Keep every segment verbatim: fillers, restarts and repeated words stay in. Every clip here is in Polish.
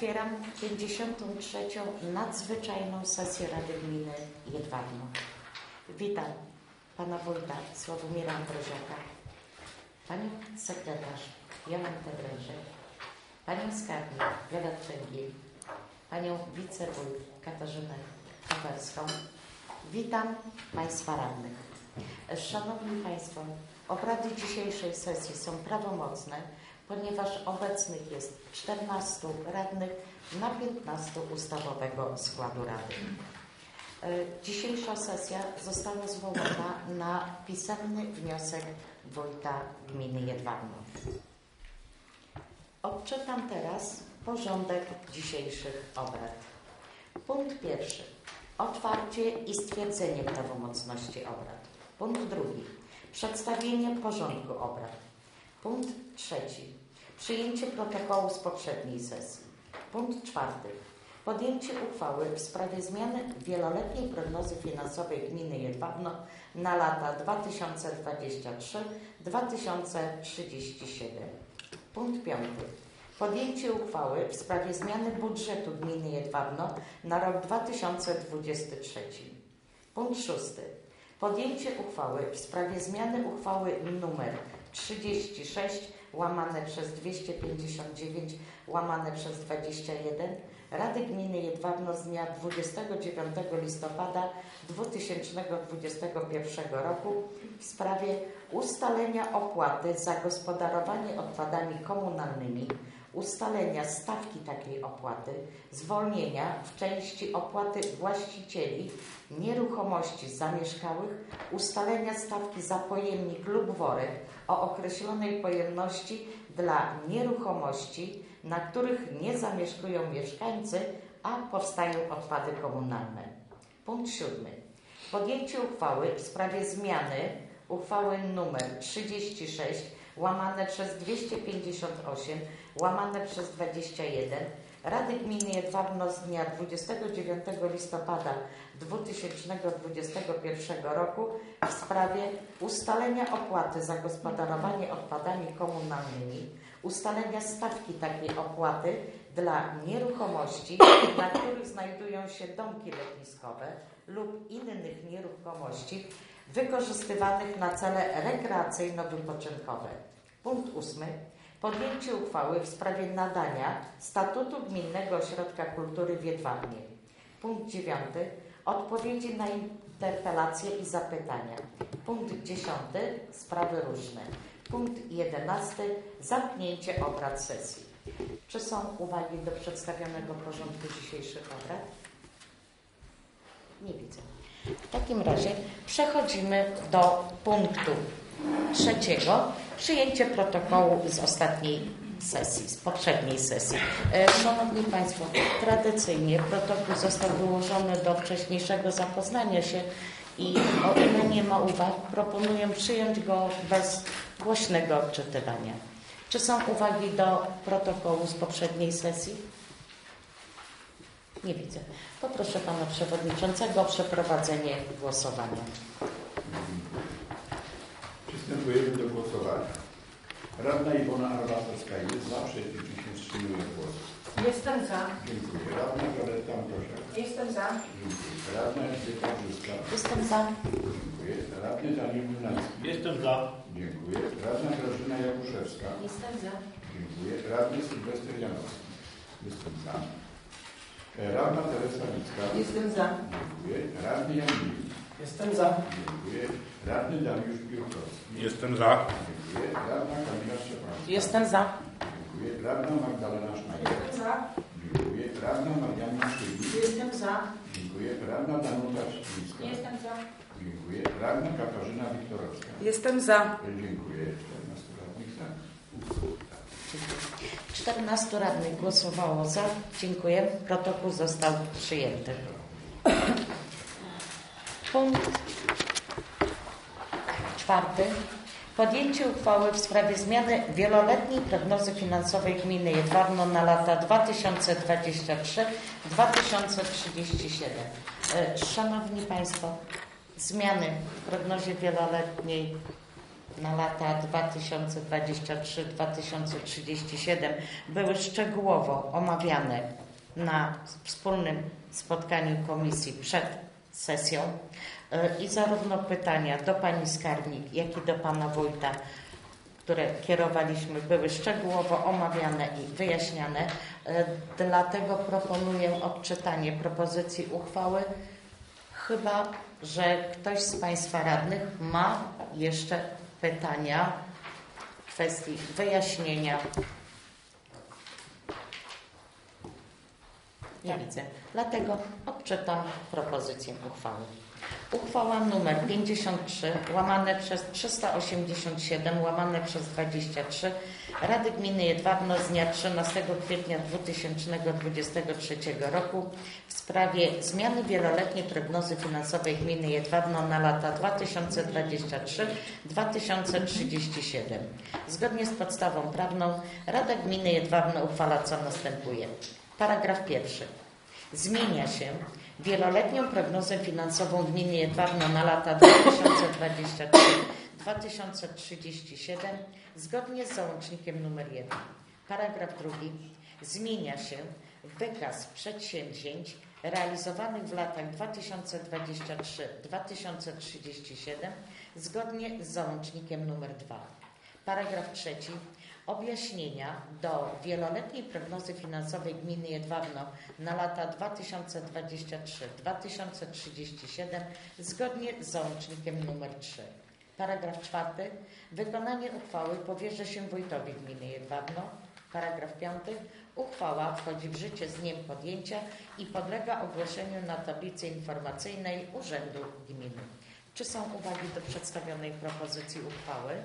Otwieram pięćdziesiątą trzecią nadzwyczajną sesję Rady Gminy Jedwabno. Witam Pana Wójta Sławomira Ambroziaka, Panią Sekretarz Jolantę Drężek, Panią Skarbnik Violettę Węgiel, Panią Wicewójt Katarzynę Koperską. Witam Państwa radnych. Szanowni Państwo, obrady dzisiejszej sesji są prawomocne, ponieważ obecnych jest czternastu radnych na piętnastu ustawowego składu Rady. Dzisiejsza sesja została zwołana na pisemny wniosek Wójta Gminy Jedwabno. Odczytam teraz porządek dzisiejszych obrad. Punkt pierwszy. Otwarcie i stwierdzenie prawomocności obrad. Punkt drugi. Przedstawienie porządku obrad. Punkt trzeci. Przyjęcie protokołu z poprzedniej sesji. Punkt czwarty. Podjęcie uchwały w sprawie zmiany wieloletniej prognozy finansowej Gminy Jedwabno na lata dwa tysiące dwudziesty trzeci do dwa tysiące trzydziestego siódmego. Punkt piąty. Podjęcie uchwały w sprawie zmiany budżetu Gminy Jedwabno na rok dwa tysiące dwudziesty trzeci. Punkt szósty. Podjęcie uchwały w sprawie zmiany uchwały nr trzydzieści sześć łamane przez dwieście pięćdziesiąt dziewięć łamane przez dwadzieścia jeden Rady Gminy Jedwabno z dnia dwudziestego dziewiątego listopada dwa tysiące dwudziestego pierwszego roku w sprawie ustalenia opłaty za gospodarowanie odpadami komunalnymi, ustalenia stawki takiej opłaty, zwolnienia w części opłaty właścicieli nieruchomości zamieszkałych, ustalenia stawki za pojemnik lub worek o określonej pojemności dla nieruchomości, na których nie zamieszkują mieszkańcy, a powstają odpady komunalne. Punkt siódmy. Podjęcie uchwały w sprawie zmiany uchwały nr trzydzieści sześć łamane przez dwieście pięćdziesiąt osiem łamane przez dwadzieścia jeden Rady Gminy Jedwabno z dnia dwudziestego dziewiątego listopada dwa tysiące dwudziestego pierwszego roku w sprawie ustalenia opłaty za gospodarowanie odpadami komunalnymi, ustalenia stawki takiej opłaty dla nieruchomości, na których znajdują się domki letniskowe lub innych nieruchomości wykorzystywanych na cele rekreacyjno-wypoczynkowe. Punkt ósmy. Podjęcie uchwały w sprawie nadania statutu Gminnego Ośrodka Kultury w Jedwabnie. Punkt dziewiąty. Odpowiedzi na interpelacje i zapytania. Punkt dziesiąty. Sprawy różne. Punkt jedenasty. Zamknięcie obrad sesji. Czy są uwagi do przedstawionego porządku dzisiejszych obrad? Nie widzę. W takim razie przechodzimy do punktu trzeciego. Przyjęcie protokołu z ostatniej sesji, z poprzedniej sesji. Szanowni Państwo, tradycyjnie protokół został wyłożony do wcześniejszego zapoznania się i o ile nie ma uwag, proponuję przyjąć go bez głośnego odczytywania. Czy są uwagi do protokołu z poprzedniej sesji? Nie widzę. Poproszę Pana Przewodniczącego o przeprowadzenie głosowania. Przystępujemy do głosowania. Radna Iwona Arbatowska jest za, przeciw się wstrzymuje głos. Jestem za. Dziękuję. Radna Violetta Ambroziak. Jestem za. Dziękuję. Radna Elżbieta Brzyska. Jestem za. Dziękuję. Radny Daniel Młynarski. Jestem za. Dziękuję. Radna Grażyna Jakuszewska. Jestem za. Dziękuję. Radny Sylwester Janowski. Jestem za. Radna Teresa Licka. Jestem za. Dziękuję. Radny Jan Milik. Jestem za. Dziękuję. Radny Dariusz Biurkowski. Jestem za. Dziękuję. Radna Kamila Szczepańska. Jestem za. Dziękuję. Radna Magdalena Sznajder. Jestem za. Dziękuję. Radna Marianna Szybik. Jestem za. Dziękuję. Radna Danuta Szczyńska. Jestem za. Dziękuję. Radna Katarzyna Wiktorowska. Jestem za. Dziękuję. czternastu radnych za. czternastu radnych głosowało za. Dziękuję. Protokół został przyjęty. Punkt czwarty. Podjęcie uchwały w sprawie zmiany wieloletniej prognozy finansowej Gminy Jedwabno na lata dwa tysiące dwudziesty trzeci do dwa tysiące trzydziestego siódmego. Szanowni Państwo, zmiany w prognozie wieloletniej na lata dwa tysiące dwudziesty trzeci do dwa tysiące trzydziestego siódmego były szczegółowo omawiane na wspólnym spotkaniu komisji przed sesją i zarówno pytania do pani skarbnik, jak i do pana wójta, które kierowaliśmy, były szczegółowo omawiane i wyjaśniane. Dlatego proponuję odczytanie propozycji uchwały, chyba że ktoś z państwa radnych ma jeszcze pytania w kwestii wyjaśnienia. Nie widzę. Dlatego odczytam propozycję uchwały. Uchwała nr pięćdziesiąt trzy łamane przez trzysta osiemdziesiąt siedem łamane przez dwadzieścia trzy Rady Gminy Jedwabno z dnia trzynastego kwietnia dwa tysiące dwudziestego trzeciego roku w sprawie zmiany wieloletniej prognozy finansowej Gminy Jedwabno na lata dwa tysiące dwudziesty trzeci do dwa tysiące trzydziestego siódmego. Zgodnie z podstawą prawną Rada Gminy Jedwabno uchwala, co następuje. Paragraf pierwszy. Zmienia się wieloletnią prognozę finansową Gminy Jedwabno na lata dwa tysiące dwudziesty trzeci do dwa tysiące trzydziestego siódmego zgodnie z załącznikiem nr jeden. Paragraf drugi. Zmienia się wykaz przedsięwzięć realizowanych w latach dwa tysiące dwudziesty trzeci do dwa tysiące trzydziestego siódmego zgodnie z załącznikiem nr dwa. Paragraf trzeci. Objaśnienia do wieloletniej prognozy finansowej Gminy Jedwabno na lata dwa tysiące dwudziesty trzeci do dwa tysiące trzydziestego siódmego zgodnie z załącznikiem nr trzy. Paragraf czwarty. Wykonanie uchwały powierza się wójtowi Gminy Jedwabno. Paragraf piąty. Uchwała wchodzi w życie z dniem podjęcia i podlega ogłoszeniu na tablicy informacyjnej Urzędu Gminy. Czy są uwagi do przedstawionej propozycji uchwały?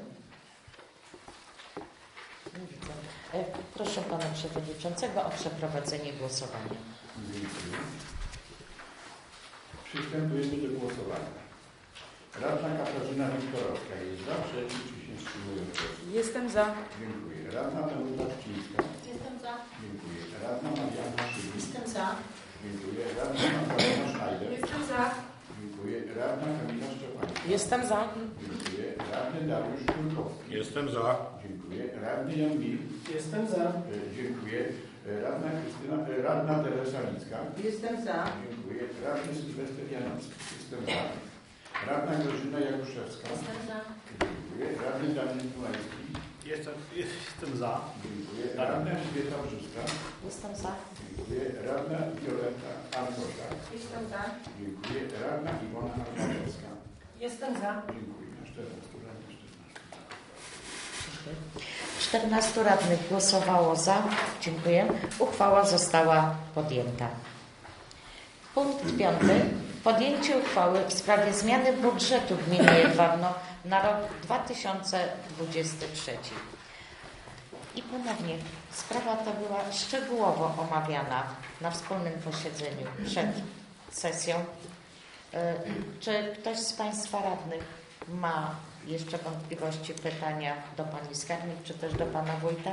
Nie widzę. Proszę pana przewodniczącego o przeprowadzenie głosowania. Dziękuję. Przystępujemy do głosowania. Radna Katarzyna Wiktorowska jest za, przeciw, czy się wstrzymuje od głosu? Jestem za. Dziękuję. Radna Danuta Pcińska. Jestem za. Dziękuję. Radna Marianna Szybik. Jestem za. Dziękuję. Radna Magdalena Schneider. Jestem za. Dziękuję. Radna Kamila Szczepańska. Jestem za. Dziękuję. Radny Dariusz Kulkowski. Jestem za. Dziękuję. Radny Jan Mil. Jestem za. E, Dziękuję. E, Radna Krystyna, e, Radna Teresa Licka. Jestem za. Dziękuję. Radny Sylwester Janowski. Jestem za. Radna Grażyna Jakuszewska. Jestem za. Dziękuję. Radny Daniel Tułański. Jestem, jestem za. Dziękuję. Radna Elżbieta Brzuska. Jestem za. Dziękuję. Radna Violetta Arkoszka. Jestem za. Dziękuję. Radna Iwona Armatowska. Jestem za. Dziękuję. Na czternastu radnych, czternastu. czternastu radnych głosowało za. Dziękuję. Uchwała została podjęta. Punkt piąty. Podjęcie uchwały w sprawie zmiany budżetu Gminy Jedwabno na rok dwa tysiące dwudziesty trzeci. I ponownie sprawa ta była szczegółowo omawiana na wspólnym posiedzeniu przed sesją. Czy ktoś z państwa radnych ma jeszcze wątpliwości, pytania do pani skarbnik, czy też do pana wójta?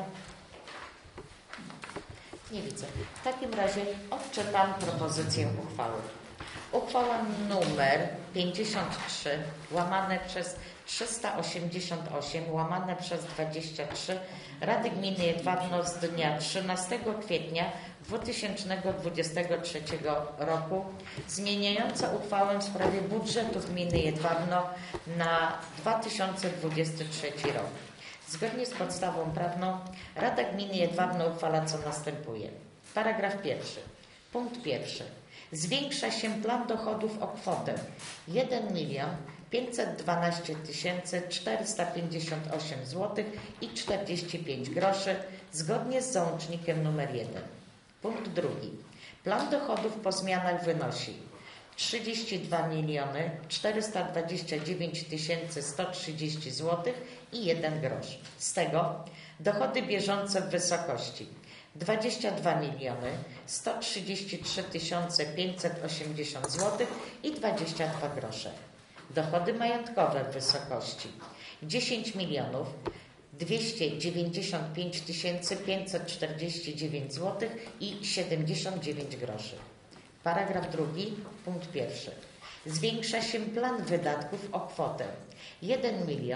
Nie widzę. W takim razie odczytam propozycję uchwały. Uchwała numer pięćdziesiąt trzy łamane przez trzysta osiemdziesiąt osiem łamane przez dwadzieścia trzy Rady Gminy Jedwabno z dnia trzynastego kwietnia dwa tysiące dwudziestego trzeciego roku zmieniająca uchwałę w sprawie budżetu Gminy Jedwabno na dwa tysiące dwudziesty trzeci rok. Zgodnie z podstawą prawną Rada Gminy Jedwabno uchwala, co następuje. Paragraf pierwszy. Punkt pierwszy. Zwiększa się plan dochodów o kwotę jeden milion pięćset dwanaście tysięcy czterysta pięćdziesiąt osiem złotych i czterdzieści pięć groszy zgodnie z załącznikiem nr jeden. Punkt drugi. Plan dochodów po zmianach wynosi trzydzieści dwa miliony czterysta dwadzieścia dziewięć tysięcy sto trzydzieści złotych i jeden grosz. Z tego dochody bieżące w wysokości dwadzieścia dwa miliony sto trzydzieści trzy tysiące pięćset osiemdziesiąt złotych i dwadzieścia dwa grosze. Dochody majątkowe w wysokości dziesięć milionów dwieście dziewięćdziesiąt pięć tysięcy pięćset czterdzieści dziewięć złotych i siedemdziesiąt dziewięć groszy. Paragraf drugi, punkt pierwszy. Zwiększa się plan wydatków o kwotę jeden milion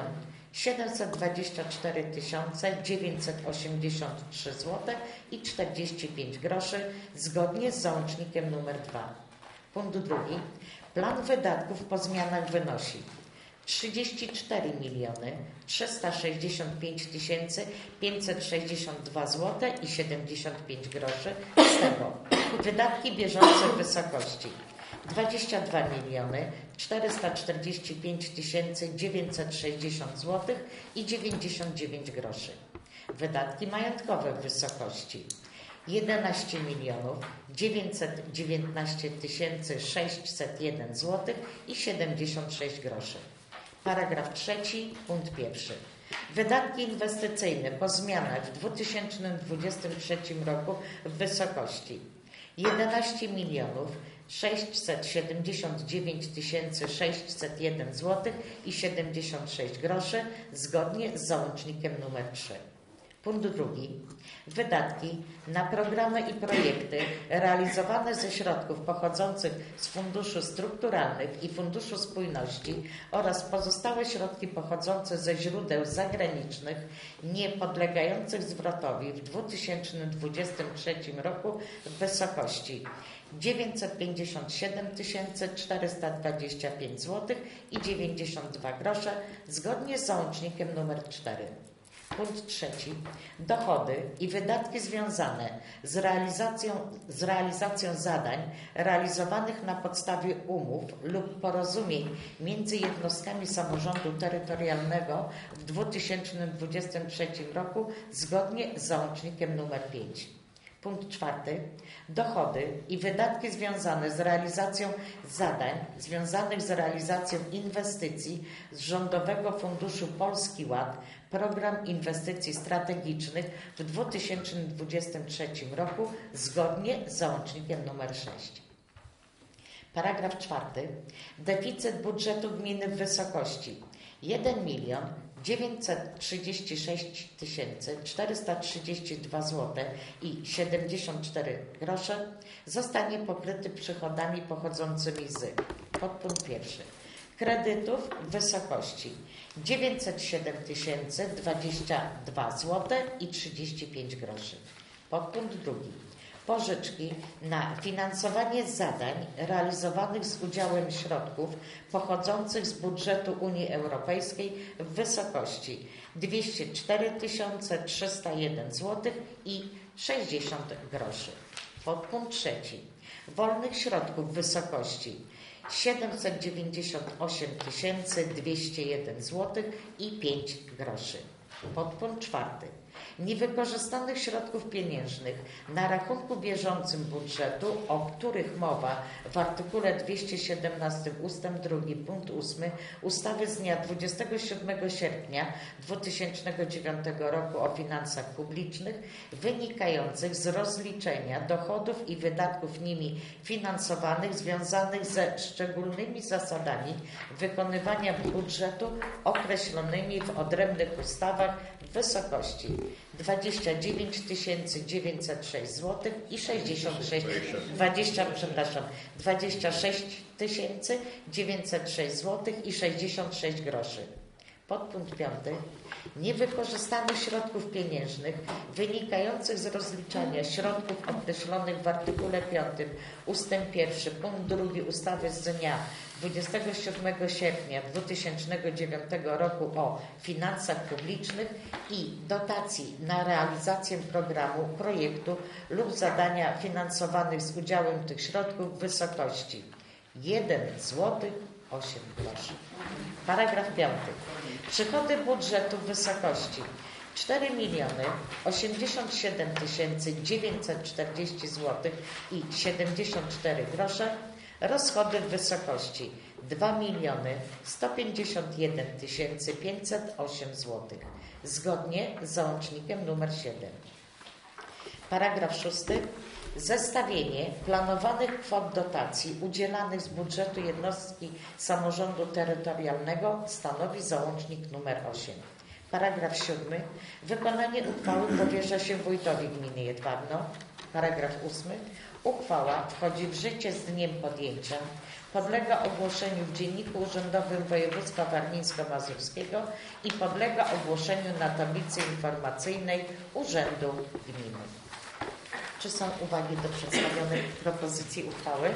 siedemset dwadzieścia cztery tysiące dziewięćset osiemdziesiąt trzy złote i czterdzieści pięć groszy zgodnie z załącznikiem nr dwa. Punkt drugi. Plan wydatków po zmianach wynosi trzydzieści cztery miliony trzysta sześćdziesiąt pięć tysięcy pięćset sześćdziesiąt dwa złote i siedemdziesiąt pięć groszy, z tego wydatki bieżące w wysokości dwadzieścia dwa miliony czterysta czterdzieści pięć tysięcy dziewięćset sześćdziesiąt złotych i dziewięćdziesiąt dziewięć groszy. Wydatki majątkowe w wysokości jedenaście milionów dziewięćset dziewiętnaście tysięcy sześćset jeden złotych i siedemdziesiąt sześć groszy. Paragraf trzeci, punkt pierwszy. Wydatki inwestycyjne po zmianach w dwa tysiące dwudziestym trzecim roku w wysokości jedenaście milionów sześćset siedemdziesiąt dziewięć tysięcy sześćset jeden złotych i siedemdziesiąt sześć groszy zgodnie z załącznikiem nr trzy. Punkt drugi. Wydatki na programy i projekty realizowane ze środków pochodzących z funduszy strukturalnych i Funduszu Spójności oraz pozostałe środki pochodzące ze źródeł zagranicznych niepodlegających zwrotowi w dwa tysiące dwudziestym trzecim roku w wysokości dziewięćset pięćdziesiąt siedem tysięcy czterysta dwadzieścia pięć złotych i dziewięćdziesiąt dwa grosze zgodnie z załącznikiem nr cztery. Punkt trzeci. Dochody i wydatki związane z realizacją, z realizacją zadań realizowanych na podstawie umów lub porozumień między jednostkami samorządu terytorialnego w dwa tysiące dwudziestym trzecim roku zgodnie z załącznikiem nr pięć. Punkt czwarty. Dochody i wydatki związane z realizacją zadań związanych z realizacją inwestycji z Rządowego Funduszu Polski Ład, Program Inwestycji Strategicznych w dwa tysiące dwudziestym trzecim roku zgodnie z załącznikiem nr sześć. Paragraf czwarty. Deficyt budżetu gminy w wysokości jeden milion dziewięćset trzydzieści sześć tysięcy czterysta trzydzieści dwa złote i siedemdziesiąt cztery grosze zostanie pokryty przychodami pochodzącymi z podpunkt pierwszy. Kredytów w wysokości dziewięćset siedem tysięcy dwadzieścia dwa złote i trzydzieści pięć groszy. Podpunkt drugi. Pożyczki na finansowanie zadań realizowanych z udziałem środków pochodzących z budżetu Unii Europejskiej w wysokości dwieście cztery tysiące trzysta jeden złotych i sześćdziesiąt groszy. Podpunkt trzeci. Wolnych środków w wysokości siedemset dziewięćdziesiąt osiem tysięcy dwieście jeden złotych i pięć groszy. Podpunkt czwarty. Niewykorzystanych środków pieniężnych na rachunku bieżącym budżetu, o których mowa w artykule dwieście siedemnaście ustęp drugi punkt ósmy ustawy z dnia dwudziestego siódmego sierpnia dwa tysiące dziewiątego roku o finansach publicznych, wynikających z rozliczenia dochodów i wydatków nimi finansowanych związanych ze szczególnymi zasadami wykonywania budżetu określonymi w odrębnych ustawach w wysokości dwadzieścia dziewięć tysięcy dziewięćset sześć złotych i sześćdziesiąt sześć, dwadzieścia, przepraszam, dwadzieścia sześć tysięcy dziewięćset sześć złotych i sześćdziesiąt sześć groszy. Podpunkt piąty. Niewykorzystanych środków pieniężnych wynikających z rozliczania środków określonych w artykule piątym ustęp pierwszy punkt drugi ustawy z dnia dwudziestego siódmego sierpnia dwa tysiące dziewiątego roku o finansach publicznych i dotacji na realizację programu, projektu lub zadania finansowanych z udziałem tych środków w wysokości jeden złoty osiem groszy. Paragraf piąty. Przychody budżetu w wysokości cztery miliony osiemdziesiąt siedem tysięcy dziewięćset czterdzieści złotych i siedemdziesiąt cztery grosze. Rozchody w wysokości dwa miliony sto pięćdziesiąt jeden tysięcy pięćset osiem złotych. Zgodnie z załącznikiem nr siedem. Paragraf szósty. Zestawienie planowanych kwot dotacji udzielanych z budżetu jednostki samorządu terytorialnego stanowi załącznik nr osiem. Paragraf siódmy. Wykonanie uchwały powierza się wójtowi gminy Jedwabno. Paragraf ósmy. Uchwała wchodzi w życie z dniem podjęcia, podlega ogłoszeniu w Dzienniku Urzędowym Województwa Warmińsko-Mazurskiego i podlega ogłoszeniu na tablicy informacyjnej Urzędu Gminy. Czy są uwagi do przedstawionych propozycji uchwały?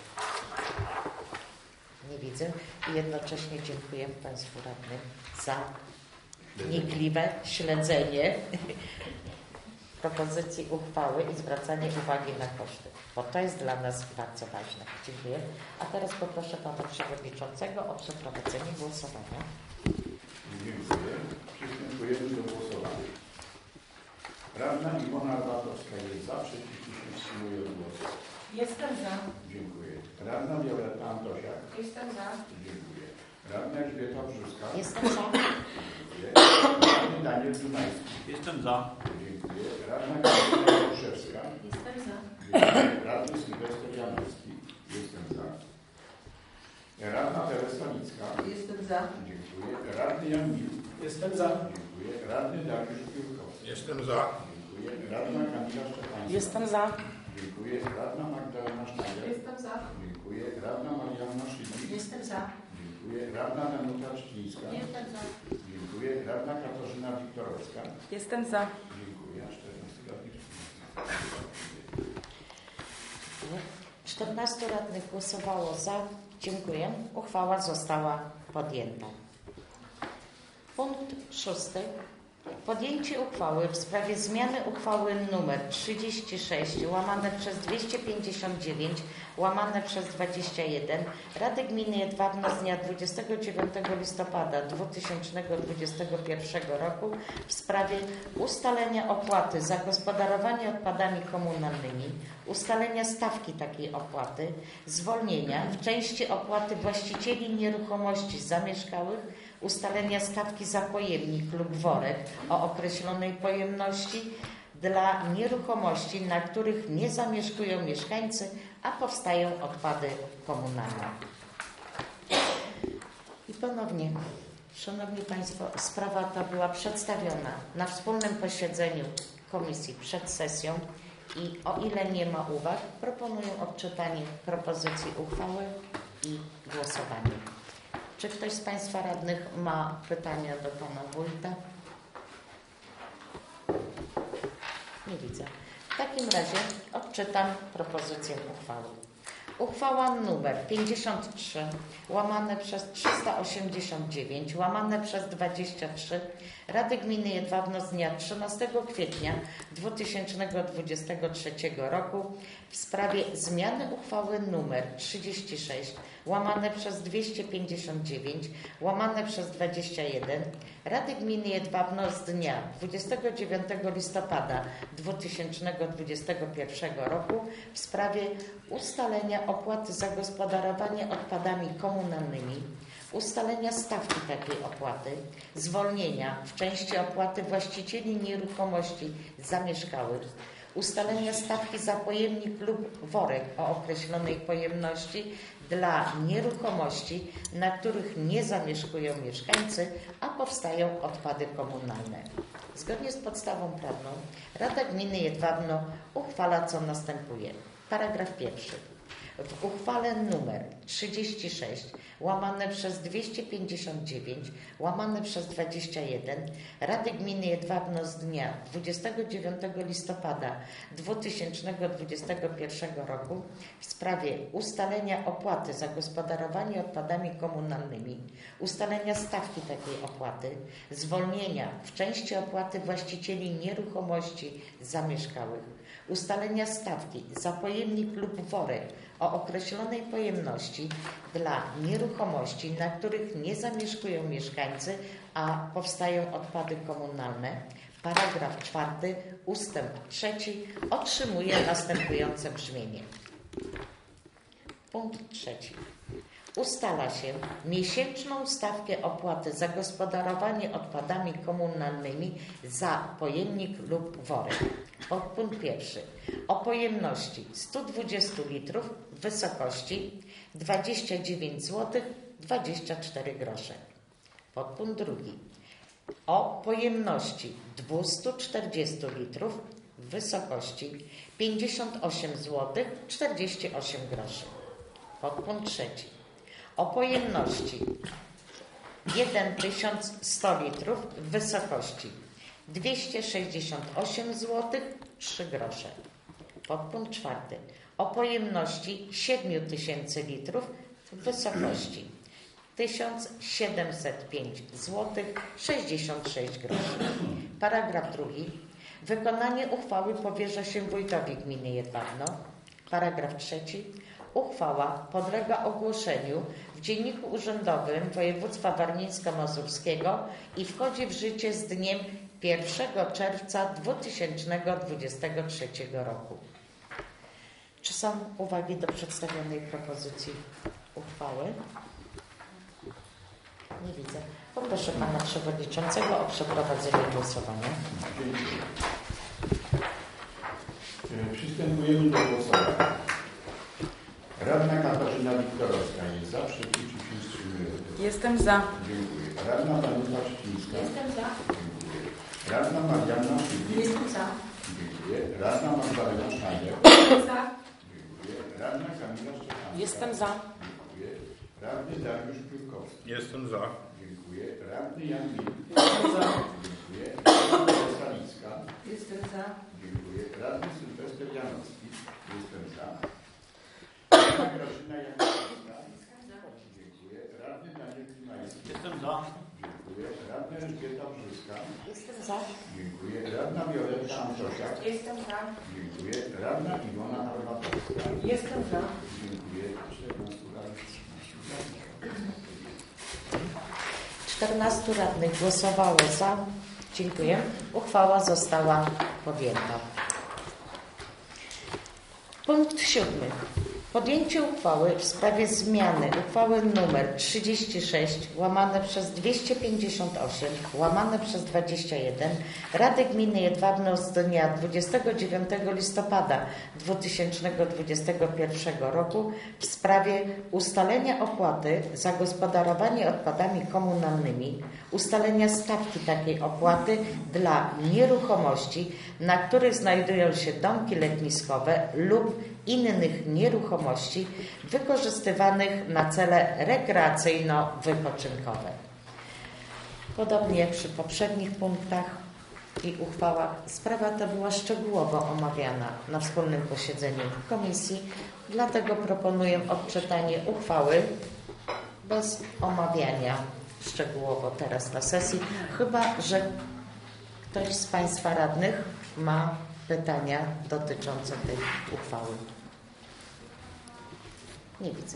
Nie widzę. I jednocześnie dziękuję Państwu radnym za wnikliwe śledzenie propozycji uchwały i zwracanie uwagi na koszty, bo to jest dla nas bardzo ważne. Dziękuję. A teraz poproszę Pana Przewodniczącego o przeprowadzenie głosowania. Dziękuję. Przystępujemy do głosowania. Radna Iwona Arbatowska jest za, przeciwnie się wstrzymuje od głosu. Jestem za. Dziękuję. Radna Wioletta Antosiak. Jestem za. Dziękuję. Radna Elżbieta Brzuska. Jestem za. Dziękuję. Radny Daniel Dunajski. Jestem za. Dziękuję. Radna Katarzyna Kruszewska. Jestem za. Dziękuję. Radny Sylwester Janowski. Jestem za. Radna Teresa Licka. Jestem za. Dziękuję. Radny Jan Mil. Jestem za. Dziękuję. Radny Dariusz Piórkowski. Jestem za. Dziękuję. Radna Kamila Szczepańska. Jestem za. Dziękuję. Radna Magdalena Schneider. Jestem za. Dziękuję. Radna Marianna Szydzik. Jestem za. Dziękuję. Radna Danuta Czcińska. Jestem za. Dziękuję. Radna Katarzyna Wiktorowska. Jestem za. Dziękuję. czternastu radnych. czternastu radnych głosowało za. Dziękuję. Uchwała została podjęta. Punkt szósty. Podjęcie uchwały w sprawie zmiany uchwały nr trzydzieści sześć łamane przez dwieście pięćdziesiąt dziewięć łamane przez dwadzieścia jeden Rady Gminy Jedwabno z dnia dwudziestego dziewiątego listopada dwa tysiące dwudziestego pierwszego roku w sprawie ustalenia opłaty za gospodarowanie odpadami komunalnymi, ustalenia stawki takiej opłaty, zwolnienia w części opłaty właścicieli nieruchomości zamieszkałych, ustalenia stawki za pojemnik lub worek o określonej pojemności dla nieruchomości, na których nie zamieszkują mieszkańcy, a powstają odpady komunalne. I ponownie, Szanowni Państwo, sprawa ta była przedstawiona na wspólnym posiedzeniu komisji przed sesją i o ile nie ma uwag, proponuję odczytanie propozycji uchwały i głosowanie. Czy ktoś z Państwa radnych ma pytania do Pana Wójta? Nie widzę. W takim razie odczytam propozycję uchwały. Uchwała nr pięćdziesiąt trzy łamane przez trzysta osiemdziesiąt dziewięć łamane przez dwadzieścia trzy Rady Gminy Jedwabno z dnia trzynastego kwietnia dwa tysiące dwudziestego trzeciego roku w sprawie zmiany uchwały nr trzydzieści sześć łamane przez dwieście pięćdziesiąt dziewięć łamane przez dwadzieścia jeden Rady Gminy Jedwabno z dnia dwudziestego dziewiątego listopada dwa tysiące dwudziestego pierwszego roku w sprawie ustalenia opłaty za gospodarowanie odpadami komunalnymi, ustalenia stawki takiej opłaty, zwolnienia w części opłaty właścicieli nieruchomości zamieszkałych, ustalenia stawki za pojemnik lub worek o określonej pojemności dla nieruchomości, na których nie zamieszkują mieszkańcy, a powstają odpady komunalne. Zgodnie z podstawą prawną Rada Gminy Jedwabno uchwala, co następuje. Paragraf pierwszy. W uchwale nr trzydzieści sześć łamane przez dwieście pięćdziesiąt dziewięć łamane przez dwadzieścia jeden Rady Gminy Jedwabno z dnia dwudziestego dziewiątego listopada dwa tysiące dwudziestego pierwszego roku w sprawie ustalenia opłaty za gospodarowanie odpadami komunalnymi, ustalenia stawki takiej opłaty, zwolnienia w części opłaty właścicieli nieruchomości zamieszkałych, ustalenia stawki za pojemnik lub worek o określonej pojemności dla nieruchomości, na których nie zamieszkują mieszkańcy, a powstają odpady komunalne. Paragraf czwarty, ustęp trzeci otrzymuje następujące brzmienie. Punkt trzeci. Ustala się miesięczną stawkę opłaty za gospodarowanie odpadami komunalnymi za pojemnik lub worek. Podpunkt pierwszy. O pojemności sto dwadzieścia litrów w wysokości dwadzieścia dziewięć złotych dwadzieścia cztery grosze. Podpunkt drugi. O pojemności dwieście czterdzieści litrów w w wysokości pięćdziesiąt osiem złotych czterdzieści osiem groszy. Podpunkt trzeci. O pojemności tysiąc sto litrów w wysokości dwieście sześćdziesiąt osiem złotych trzy grosze. Podpunkt czwarty. O pojemności siedem tysięcy litrów w wysokości tysiąc siedemset pięć złotych sześćdziesiąt sześć groszy. Paragraf drugi. Wykonanie uchwały powierza się wójtowi gminy Jedwabno. Paragraf trzeci. Uchwała podlega ogłoszeniu w Dzienniku Urzędowym Województwa Warmińsko-Mazurskiego i wchodzi w życie z dniem pierwszego czerwca dwa tysiące dwudziestego trzeciego roku. Czy są uwagi do przedstawionej propozycji uchwały? Nie widzę. Poproszę Pana Przewodniczącego o przeprowadzenie głosowania. Dziękuję. E, Przystępujemy do głosowania. Radna Katarzyna Wiktorowska jest za, przeciwko się wstrzymuje. Jestem za. Dziękuję. Radna Danuta Szczyńska. Jestem za. Dziękuję. Radna Marianna Szczyńska. Jestem za. Dziękuję. Radna Magdalena Schneider. Jestem za. Dziękuję. Radna Kamila Szczepańska. Jestem za. Dziękuję. Radny Dariusz Piórkowski. Jestem za. Dziękuję. Radny Jan Mil. Jestem za. Dziękuję. Radna Salicka. Jestem za. Dziękuję. Radny Sylwester Janowski. Jestem za. Radna Grażyna Janowska. Dziękuję. Radny Daniel Klimański. Jestem za. Dziękuję. Radna Elżbieta Brzyska. Jestem za. Dziękuję. Radna Wioletta Antosiak. Jestem za. Dziękuję. Radna Iwona Arbatowska. Jestem za. Dziękuję. czternastu radnych. czternastu radnych głosowało za. Dziękuję. Uchwała została podjęta. Punkt siódmy. Podjęcie uchwały w sprawie zmiany uchwały nr trzydzieści sześć łamane przez dwieście pięćdziesiąt osiem łamane przez dwadzieścia jeden Rady Gminy Jedwabno z dnia dwudziestego dziewiątego listopada dwa tysiące dwudziestego pierwszego roku w sprawie ustalenia opłaty za gospodarowanie odpadami komunalnymi, ustalenia stawki takiej opłaty dla nieruchomości, na których znajdują się domki letniskowe lub innych nieruchomości wykorzystywanych na cele rekreacyjno-wypoczynkowe. Podobnie przy poprzednich punktach i uchwałach sprawa ta była szczegółowo omawiana na wspólnym posiedzeniu komisji, dlatego proponuję odczytanie uchwały bez omawiania szczegółowo teraz na sesji, chyba że ktoś z Państwa radnych ma pytania dotyczące tej uchwały. Nie widzę.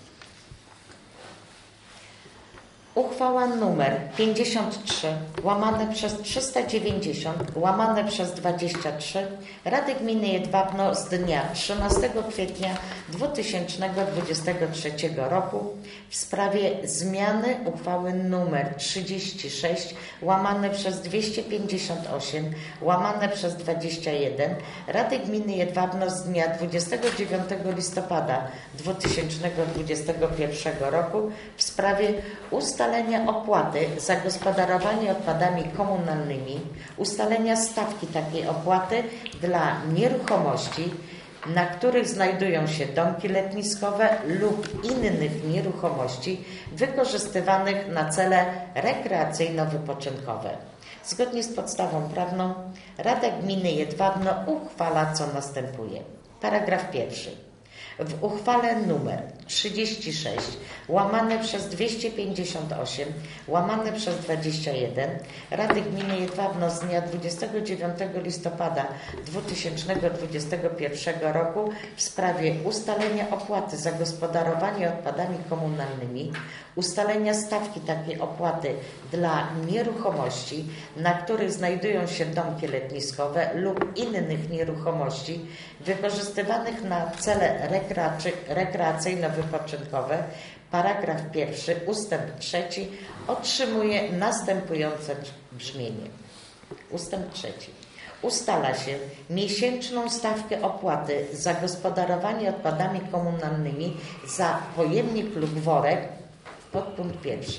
Uchwała numer pięćdziesiąt trzy łamane przez trzysta dziewięćdziesiąt łamane przez dwadzieścia trzy Rady Gminy Jedwabno z dnia trzynastego kwietnia dwa tysiące dwudziestego trzeciego roku w sprawie zmiany uchwały numer trzydzieści sześć łamane przez dwieście pięćdziesiąt osiem łamane przez dwadzieścia jeden Rady Gminy Jedwabno z dnia dwudziestego dziewiątego listopada dwa tysiące dwudziestego pierwszego roku w sprawie ustalenia opłaty za gospodarowanie odpadami komunalnymi, ustalenia stawki takiej opłaty dla nieruchomości, na których znajdują się domki letniskowe lub innych nieruchomości wykorzystywanych na cele rekreacyjno-wypoczynkowe. Zgodnie z podstawą prawną Rada Gminy Jedwabno uchwala, co następuje. Paragraf pierwszy. W uchwale numer trzydzieści sześć łamane przez dwieście pięćdziesiąt osiem łamane przez dwadzieścia jeden Rady Gminy Jedwabno z dnia dwudziestego dziewiątego listopada dwa tysiące dwudziestego pierwszego roku w sprawie ustalenia opłaty za gospodarowanie odpadami komunalnymi, ustalenia stawki takiej opłaty dla nieruchomości, na których znajdują się domki letniskowe lub innych nieruchomości wykorzystywanych na cele rekreacyjno-wypoczynkowe, paragraf pierwszy, ustęp trzeci otrzymuje następujące brzmienie. Ustęp trzeci. Ustala się miesięczną stawkę opłaty za gospodarowanie odpadami komunalnymi za pojemnik lub worek, podpunkt pierwszy,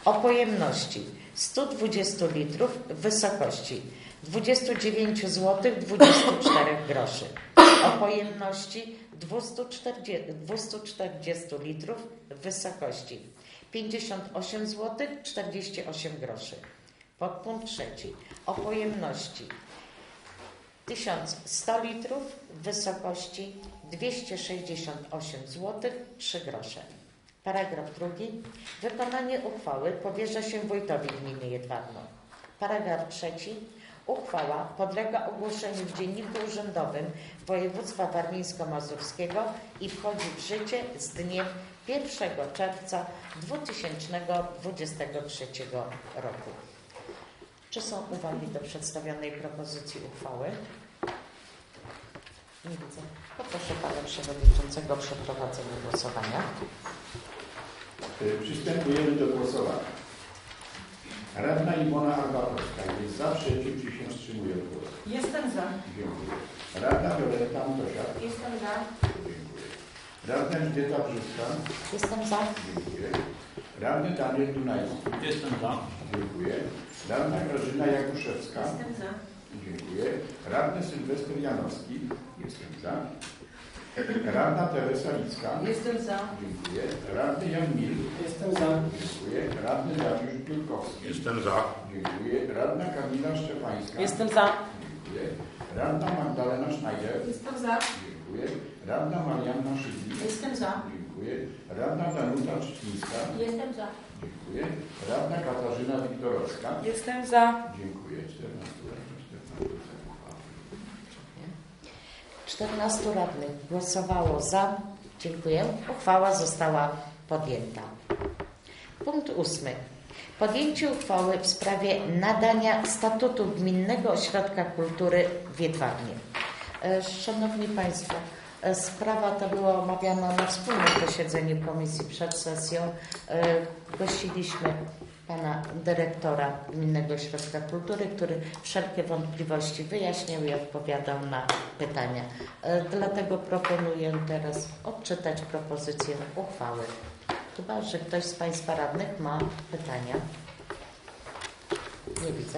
o pojemności sto dwadzieścia litrów w wysokości dwadzieścia dziewięć złotych dwadzieścia cztery groszy, o pojemności dwieście czterdzieści litrów w wysokości pięćdziesiąt osiem złotych czterdzieści osiem groszy. Podpunkt trzeci. O pojemności tysiąc sto litrów w wysokości dwieście sześćdziesiąt osiem złotych trzy grosze. Paragraf drugi. Wykonanie uchwały powierza się wójtowi gminy Jedwabno. Paragraf trzeci. Uchwała podlega ogłoszeniu w Dzienniku Urzędowym Województwa Warmińsko-Mazurskiego i wchodzi w życie z dniem pierwszego czerwca dwa tysiące dwudziestego trzeciego roku. Czy są uwagi do przedstawionej propozycji uchwały? Nie widzę. Poproszę Pana Przewodniczącego o przeprowadzenie głosowania. Przystępujemy do głosowania. Radna Iwona Arbatowska jest za, przeciw, czy się wstrzymuje od głosu? Jestem za. Dziękuję. Radna Violetta Antosiak. Jestem za. Dziękuję. Radna Elżbieta Brzyska. Jestem za. Dziękuję. Radny Daniel Dunajski. Jestem za. Dziękuję. Radna Grażyna Jakuszewska. Jestem za. Dziękuję. Radny Sylwester Janowski. Jestem za. Radna Teresa Licka. Jestem za. Dziękuję. Radny Jan Mil. Jestem za. Dziękuję. Radny Dariusz Piórkowski. Jestem za. Dziękuję. Radna Kamila Szczepańska. Jestem za. Dziękuję. Radna Magdalena Schneider. Jestem za. Dziękuję. Radna Marianna Szydlik. Jestem za. Dziękuję. Radna Danuta Czcińska. Jestem za. Dziękuję. Radna Katarzyna Wiktorowska. Jestem za. Dziękuję. czternaście radnych, czternaście za. czternastu radnych głosowało za. Dziękuję. Uchwała została podjęta. Punkt ósmy. Podjęcie uchwały w sprawie nadania statutu Gminnego Ośrodka Kultury w Jedwabnie. E, Szanowni Państwo, e, sprawa ta była omawiana na wspólnym posiedzeniu komisji przed sesją. E, Gościliśmy pana dyrektora Gminnego Ośrodka Kultury, który wszelkie wątpliwości wyjaśniał i odpowiadał na pytania. E, Dlatego proponuję teraz odczytać propozycję uchwały. Chyba że ktoś z Państwa radnych ma pytania. Nie widzę.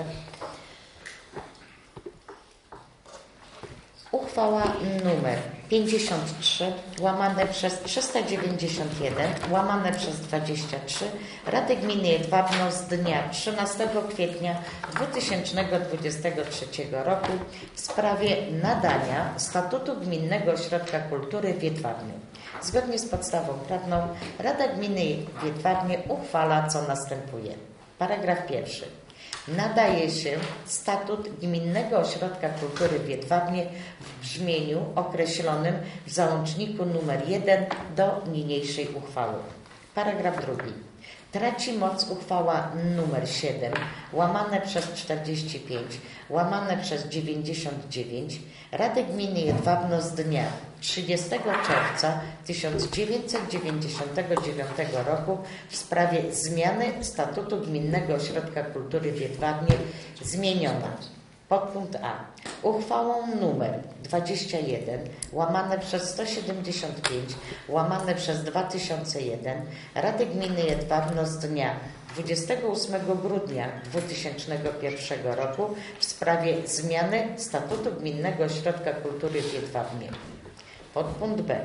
Uchwała numer pięćdziesiąt trzy łamane przez trzysta dziewięćdziesiąt jeden łamane przez dwadzieścia trzy Rady Gminy Jedwabno z dnia trzynastego kwietnia dwa tysiące dwudziestego trzeciego roku w sprawie nadania statutu Gminnego Ośrodka Kultury w Jedwabniu. Zgodnie z podstawą prawną Rada Gminy w Jedwabnie uchwala, co następuje. Paragraf pierwszy. Nadaje się statut Gminnego Ośrodka Kultury w Jedwabnie w brzmieniu określonym w załączniku numer jeden do niniejszej uchwały. Paragraf drugi. Traci moc uchwała numer siedem łamane przez czterdzieści pięć łamane przez dziewięćdziesiąt dziewięć Rady Gminy Jedwabno z dnia trzydziestego czerwca tysiąc dziewięćset dziewięćdziesiątego dziewiątego roku w sprawie zmiany statutu Gminnego Ośrodka Kultury w Jedwabnie zmieniona. Podpunkt A. Uchwałą numer dwadzieścia jeden łamane przez sto siedemdziesiąt pięć łamane przez dwa tysiące jeden Rady Gminy Jedwabno z dnia dwudziestego ósmego grudnia dwa tysiące pierwszego roku w sprawie zmiany statutu Gminnego Ośrodka Kultury w Jedwabnie. Podpunkt B.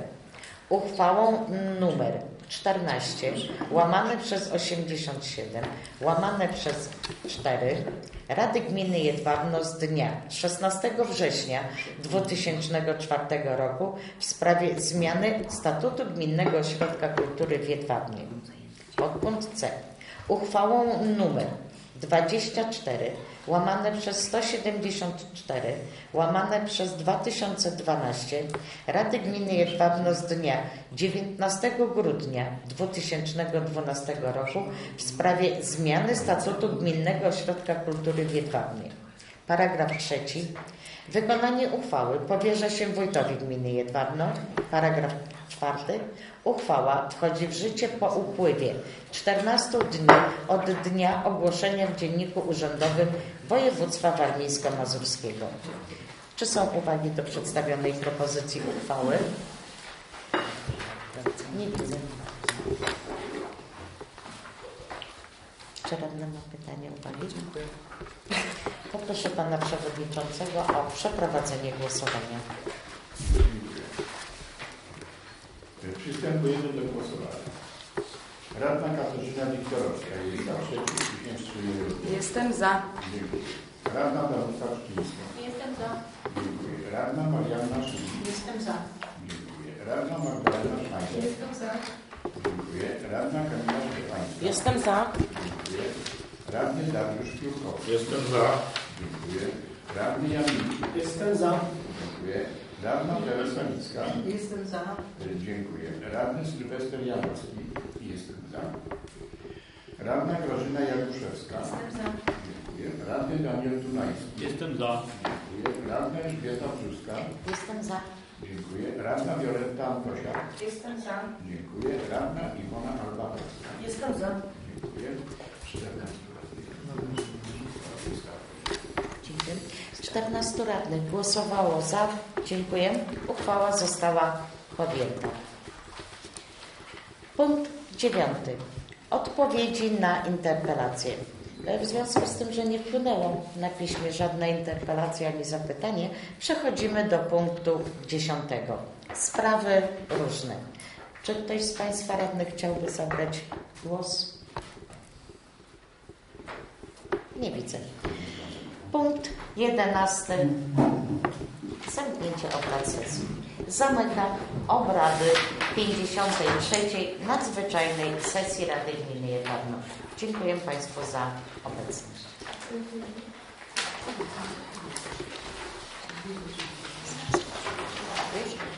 Uchwałą numer czternaście łamane przez osiemdziesiąt siedem łamane przez cztery Rady Gminy Jedwabno z dnia szesnastego września dwa tysiące czwartego roku w sprawie zmiany statutu Gminnego Ośrodka Kultury w Jedwabnie. Podpunkt C. Uchwałą numer dwadzieścia cztery łamane przez sto siedemdziesiąt cztery łamane przez dwa tysiące dwanaście Rady Gminy Jedwabno z dnia dziewiętnastego grudnia dwa tysiące dwunastego roku w sprawie zmiany statutu Gminnego Ośrodka Kultury w Jedwabnie. Paragraf trzeci. Wykonanie uchwały powierza się wójtowi gminy Jedwabno. Paragraf czwarty. Uchwała wchodzi w życie po upływie czternastu dni od dnia ogłoszenia w Dzienniku Urzędowym Województwa Warmińsko-Mazurskiego. Czy są uwagi do przedstawionej propozycji uchwały? Nie widzę. Czy radny ma pytanie, uwagi? Poproszę Pana Przewodniczącego o przeprowadzenie głosowania. Dziękuję. Przystępujemy do głosowania. Radna Katarzyna Wiktorowska jest za, przeciw, tysiąc trzy. Jestem za. Dziękuję. Radna Danuta Szczyńska. Jestem za. Dziękuję. Radna Marianna Szyn. Jestem za. Dziękuję. Radna Magdalena Szajner. Jestem za. Dziękuję. Radna Kamila Szczepańska. Jestem za. Dziękuję. Radny Dariusz Piórkowski. Jestem za. Dziękuję. Radny Jan Micki. Jestem za. Dziękuję. Radna Teresa Licka. Jestem za. Dziękuję. Radny Sylwester Janowski. Jestem za. Radna Grażyna Jakuszewska. Jestem za. Dziękuję. Radny Daniel Dunajski. Jestem za. Dziękuję. Radna Elżbieta Brzuska. Jestem za. Dziękuję. Radna Wioletta Antosiak. Jestem za. Dziękuję. Radna Iwona Albatowska. Jestem za. Dziękuję. czternaście radnych. Dziękuję. czternastu radnych głosowało za. Dziękuję. Uchwała została podjęta. Punkt dziewiąty. Odpowiedzi na interpelacje. W związku z tym, że nie wpłynęło na piśmie żadna interpelacja ani zapytanie, przechodzimy do punktu dziesiątego. Sprawy różne. Czy ktoś z Państwa radnych chciałby zabrać głos? Nie widzę. Punkt jedenasty. Zamknięcie obrad sesji. Zamykam obrady pięćdziesiątej trzeciej nadzwyczajnej sesji Rady Gminy Jedwabno. Dziękuję Państwu za obecność. Już?